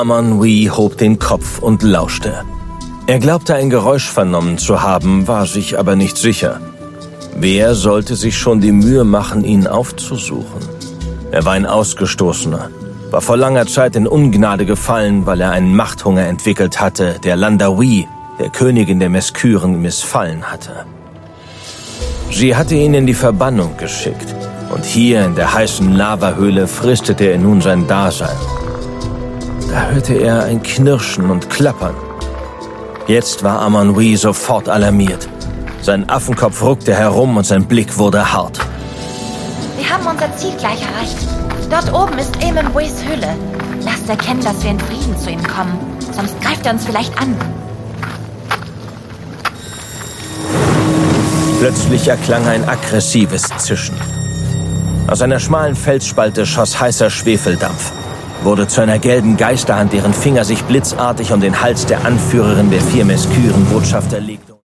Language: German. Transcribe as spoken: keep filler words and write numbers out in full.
Amon-Wee hob den Kopf und lauschte. Er glaubte, ein Geräusch vernommen zu haben, war sich aber nicht sicher. Wer sollte sich schon die Mühe machen, ihn aufzusuchen? Er war ein Ausgestoßener, war vor langer Zeit in Ungnade gefallen, weil er einen Machthunger entwickelt hatte, der Landa-Wee, der Königin der Meskyren, missfallen hatte. Sie hatte ihn in die Verbannung geschickt, und hier in der heißen Lavahöhle fristete er nun sein Dasein. Da hörte er ein Knirschen und Klappern. Jetzt war Amon-Wee sofort alarmiert. Sein Affenkopf ruckte herum und sein Blick wurde hart. Wir haben unser Ziel gleich erreicht. Dort oben ist Amon-Wees Höhle. Lasst erkennen, dass wir in Frieden zu ihm kommen. Sonst greift er uns vielleicht an. Plötzlich erklang ein aggressives Zischen. Aus einer schmalen Felsspalte schoss heißer Schwefeldampf, wurde zu einer gelben Geisterhand, deren Finger sich blitzartig um den Hals der Anführerin der vier Meskyren-Botschafter legte.